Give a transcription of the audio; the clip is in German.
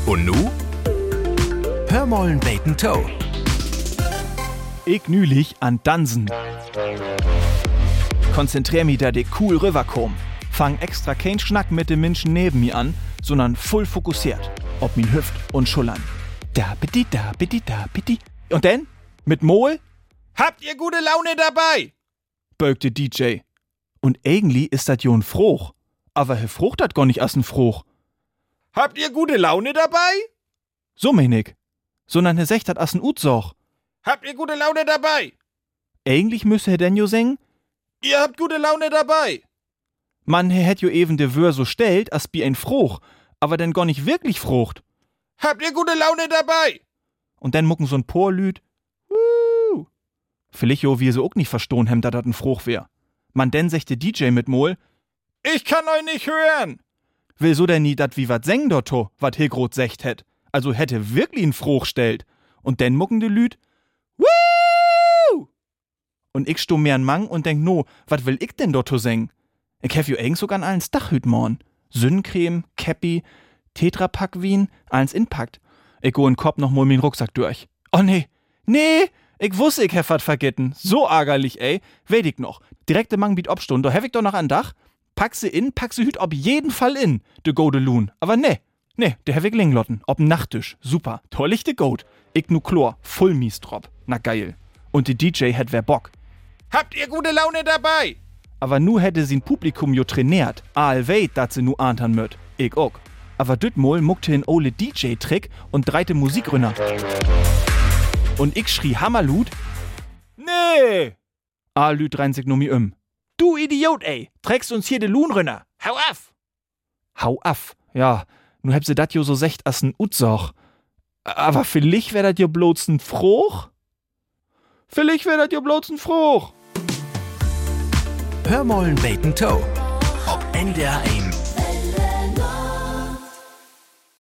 Und nu? Hör mollen beten Toe. Ich nülich an Dansen. Konzentrier mich, da de cool rüberkomm. Fang extra kein Schnack mit dem Menschen neben mir an, sondern voll fokussiert. Ob min Hüft und Schullern. Da bitti, da bitti, da bitti. Und denn? Mit Mol? Habt ihr gute Laune dabei? Bögte DJ. Und eigentlich ist dat jo 'n Froch. Aber he Frucht dat gar nicht as 'n Froch. Habt ihr gute Laune dabei? So mein ich. Sondern he secht dat as 'n Utsoch. Habt ihr gute Laune dabei? Eigentlich müsse he denn jo singen? Ihr habt gute Laune dabei. Mann, he hätt jo eben de Wör so stellt, as bi ein Froch, aber denn gar nicht wirklich Frucht. Habt ihr gute Laune dabei? Und dann mucken so 'n Porlüd. Wuh! Vielleicht jo wir so auch nicht verstohn hem, dat dat 'n Froch wär. Man denn sechte DJ mit Mol. Ich kann euch nicht hören. Will so denn nie dat wie wat seng dotto, wat Hilgrot secht hätt. Also hätte wirklich 'n Froch stellt. Und denn mucken de Lüd. Wuh! Und ich sto mehr 'n Mang und denk no, wat will ich denn dotto seng? Ich hef jo eigens sogar an allens Dachhüt morn. Sünncreme, Käppi, Tetrapack Wien, allens inpackt. Ich go in Kopf noch mal min Rucksack durch. Oh nee, ich wusste, ich hef wat vergessen. So ärgerlich, ey. Weet ich noch. Direkte Mang biet Obstund, da hef ich doch noch an Dach. Pack sie hüt ob jeden Fall in, de gode Loon. Aber nee, der hef ich linglotten, ob'n Nachttisch. Super, tolllichte Goat. Ich nu Chlor, voll mies drop. Na geil. Und die DJ hätt wer Bock. Habt ihr gute Laune dabei? Aber nu hätte sie'n Publikum jo trainiert. Aal weit, dat sie nu ahntern möt. Ich ook. Aber dütmol muckte in ole DJ-Trick und dreite Musik rünner. Und ich schrie Hammerlut. Nee! Aal lüd rein sich no mi Du Idiot, ey! Trägst uns hier de Luhn rünner. Hau af! Hau af. Ja, nu heb se dat jo so secht as 'n Utsoch. Aber vielleicht wär dat jo bloß 'n Froch? Hör mollen beten Toe. Ob NDR 1